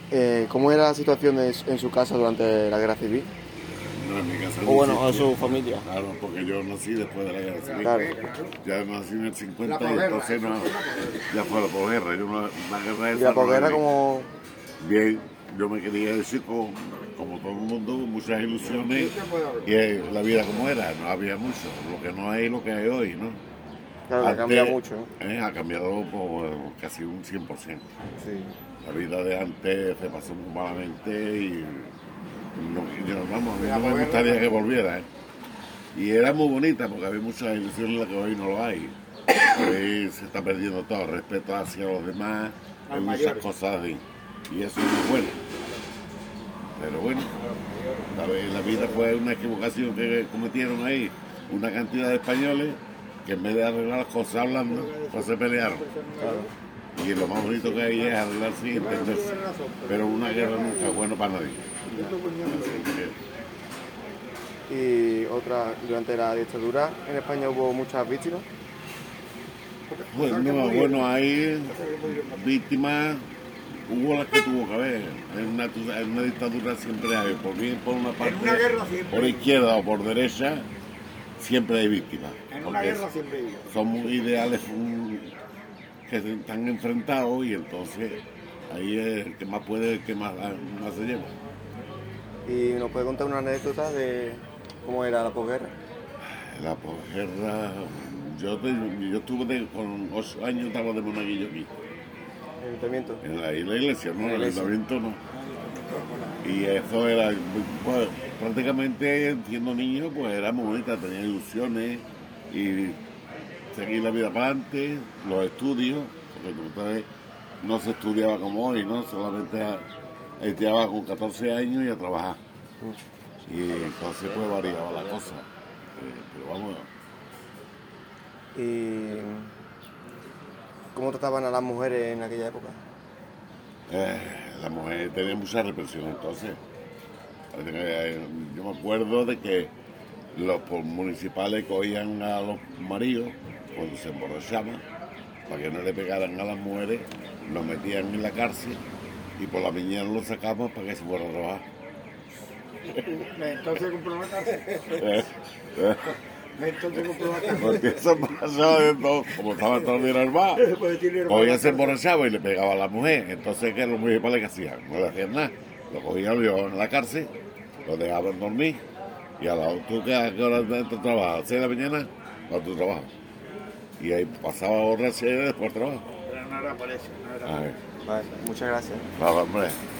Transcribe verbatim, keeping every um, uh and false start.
Eh, ¿Cómo era la situación de- en su casa durante la guerra civil? No, en mi casa O no bueno, a existía. su familia. Claro, porque yo nací después de la guerra civil. Claro. Ya nací en el cincuenta y entonces no, ya fue la posguerra. Yo no, la guerra Y esa la no la posguerra viví. como... Bien, yo me quería decir como, como todo el mundo, muchas ilusiones y eh, la vida como era, no había mucho, lo que no hay, lo que hay hoy, ¿no? Claro, que ha cambiado Antes mucho, ¿no? eh, ha cambiado por casi un cien por ciento. Sí. La vida de antes se pasó muy malamente y no, yo, vamos, a mí no me gustaría que volviera, ¿eh? Y era muy bonita porque había muchas ilusiones en las que hoy no lo hay. Hoy se está perdiendo todo, respeto hacia los demás, hay muchas cosas así. Y eso no es bueno. Pero bueno, la, la vida fue una equivocación que cometieron ahí una cantidad de españoles que en vez de arreglar las cosas hablando, pues se pelearon. Y lo más bonito que hay es arreglarse y entenderse. Pero una guerra nunca es bueno para nadie. Y otra, durante la dictadura en España hubo muchas víctimas. Bueno, bueno, hay víctimas, hubo las que tuvo que haber. En una, en una dictadura siempre hay, por bien por una parte, por izquierda o por derecha, siempre hay víctimas. En una guerra siempre hay. Son ideales que están enfrentados y entonces ahí es el que más puede, el que más, más se lleva. ¿Y nos puede contar una anécdota de cómo era la posguerra? La posguerra, yo, te, yo estuve de, con ocho años, estaba de monaguillo aquí. ¿El ayuntamiento? En la, en la iglesia, no, en el iglesia. ayuntamiento no. Y eso era, pues, prácticamente siendo niño, pues era muy bonita, tenía ilusiones y seguir la vida para adelante, los estudios, porque tú sabes, no se estudiaba como hoy, ¿no? Solamente estudiaba con catorce años y a trabajar. Y entonces pues variaba la cosa. Eh, pero vamos. ¿Y cómo trataban a las mujeres en aquella época? Eh, la mujer tenía mucha represión entonces. Eh, yo me acuerdo de que los municipales cogían a los maridos cuando se emborrachaban para que no le pegaran a las mujeres, los metían en la cárcel y por la mañana los sacaban para que se fueran a trabajar. Entonces compró una casa. Eh, eh, Entonces compró una casa. porque eso pasaba de todo, como estaba todo bien armado. Cogían, se emborrachaba y le pegaba a la mujer. Entonces, ¿qué los municipales que hacían? No le hacían nada. Lo cogían, lo llevaban a la cárcel, lo dejaban dormir y a la ¿tú qué, a qué hora tú trabajas? ¿A seis de la mañana? ¿A tu trabajo? Y ahí pasaba horas y después trabajo. Pero no era por eso, no era por eso. Ay, Vale, muchas gracias. nada, hombre.